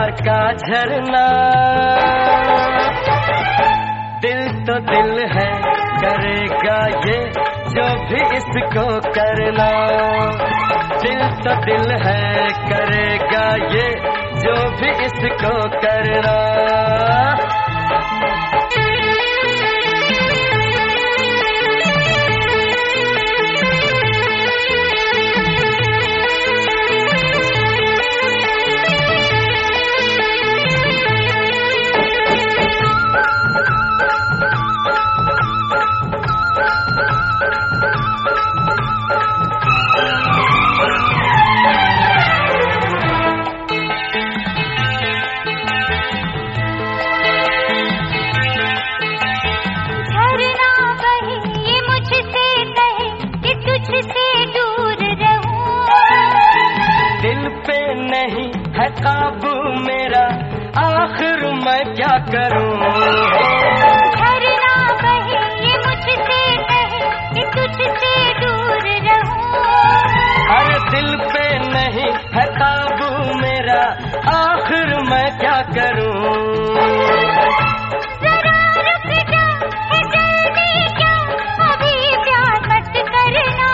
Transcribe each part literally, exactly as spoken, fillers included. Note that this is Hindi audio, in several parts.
प्यार का झरना। दिल तो दिल है, करेगा ये जो भी इसको करना। दिल तो दिल है, करेगा ये जो भी इसको करना। नहीं है काबू मेरा, आखिर मैं क्या करूं। झरना बहे ये मुझसे कहे कि तुझसे दूर रहूं। हर दिल पे नहीं है काबू मेरा, आखिर मैं क्या करूं। जरा रुक जा, है जल्दी क्या, अभी प्यार मत करना।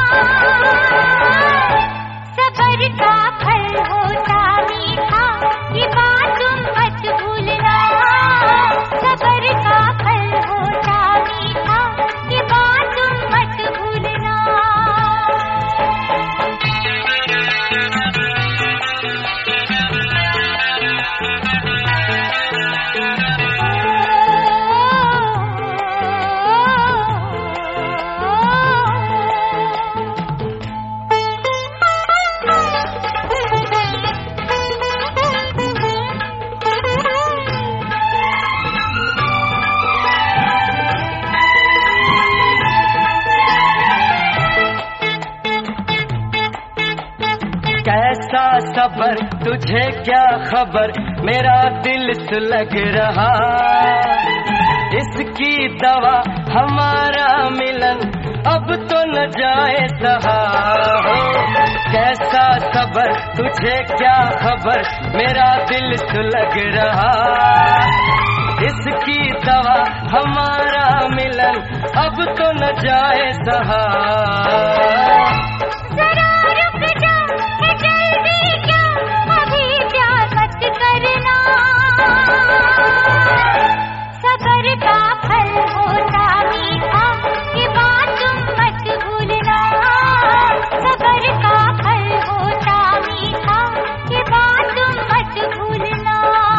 सबर का फल होता मीठा, ये बात तुम मत भूलना। सबर का फल होता मीठा, ये बात तुम मत भूलना। कैसा सबर तुझे क्या खबर, मेरा दिल सुलग रहा। इसकी दवा हमारा मिलन अब तो न जाए सहा। कैसा सबर तुझे क्या खबर, मेरा दिल सुलग रहा। इसकी दवा हमारा मिलन अब तो न जाए सहा। सबर का फल होता मीठा, ये बात तुम मत भूलना। सबर का फल होता मीठा, ये बात तुम मत भूलना।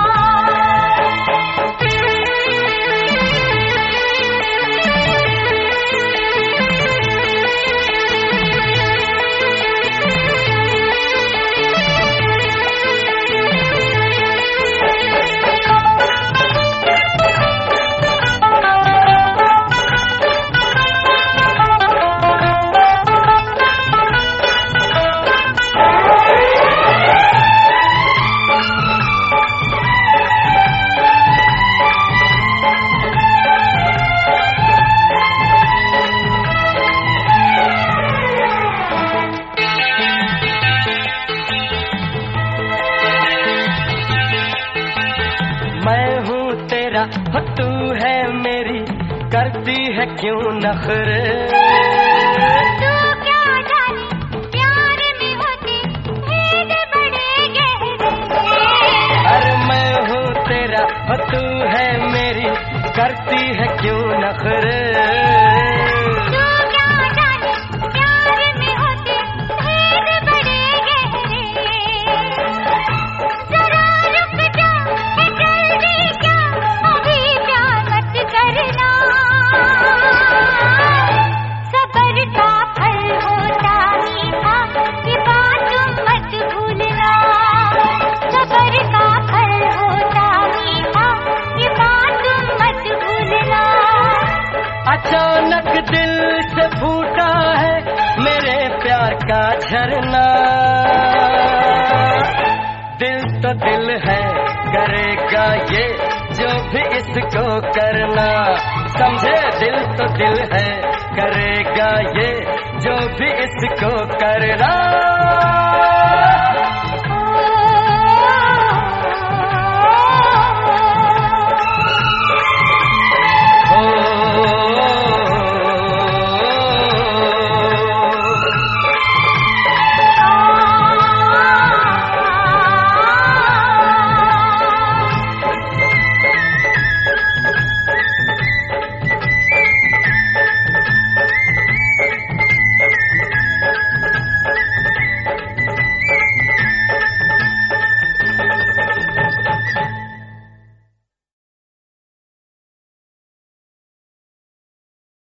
मैं हूँ तेरा हो तू है मेरी, करती है क्यों नखरे। तू क्या जाने प्यार में होते भेद बड़े गहरे। अरे मैं हूँ तेरा हो तू है मेरी, करती है क्यों नखरे। तू क्या जाने प्यार में होते भेद बड़े गहरे। जरा रुक जा, है जल्दी क्या, अभी प्यार मत करना। सबर का फल होता मीठा, ये बात तुम मत भूलना। सबर का फल होता मीठा, ये बात तुम मत भूलना। अचानक दिल से फूटा है मेरे प्यार का झरना। दिल तो दिल है, करेगा ये जो भी इसको करना। समझे, दिल तो दिल है, करेगा ये जो भी इसको करना।